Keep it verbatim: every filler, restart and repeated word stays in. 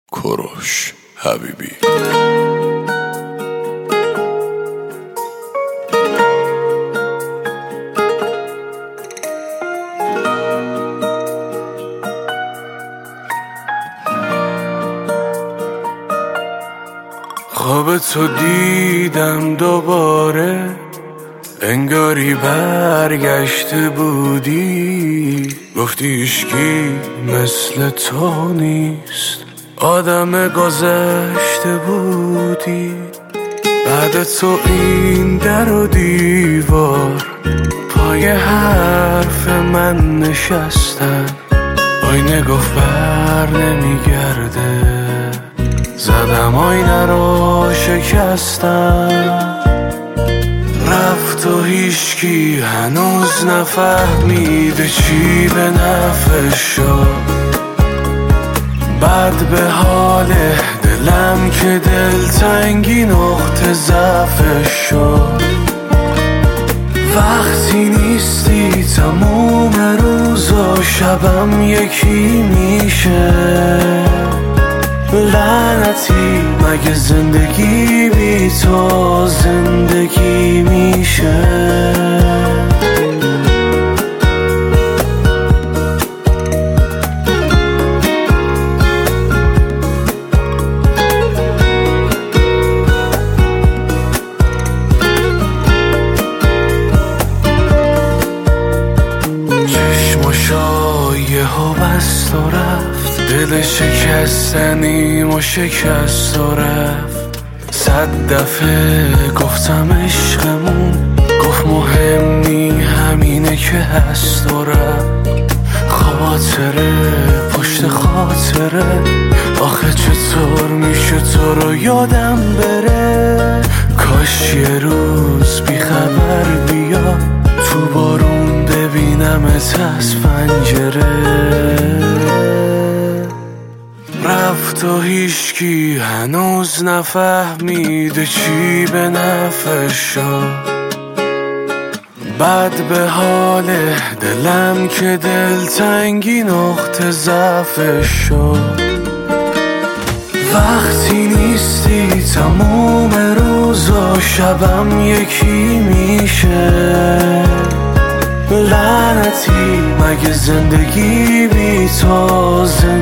کوروش حبیبی. خواب تو دیدم دوباره، انگاری برگشته بودی. گفتی هیچکی مثل تو نیست، آدم گذشته بودی. بعد تو این در و دیوار، پای حرف من نشستن. آینه گفت بر نمیگرده، زدم آینه رو شکستم. رفت و هیچکی هنوز نفهمیده چی به نفعش شد. بعد به حال دلم که دلتنگی نقطه ضعفش شد. وقتی نیستی تموم روز و شبم یکی میشه. لعنتی مگه زندگی بی تو زندگی میشه؟ چشماشا یهو بست و رفت، دل شکستنیم و شکست و رفت. صد دفعه گفتم عشقمون، گفت مهم نی همینه که هست و رفت. خاطره پشت خاطره، آخه چطور میشه تو رو یادم بره؟ کاش یه روز بی خبر بیا، تو بارون ببینمت از پنجره. رفت و هیچکی هنوز نفهمیده چی به نفعش شد. بعد به حال دلم که دلتنگی نقطه ضعفش شد. وقتی نیستی تموم روز و شبم یکی میشه. لعنتی مگه زندگی بی تو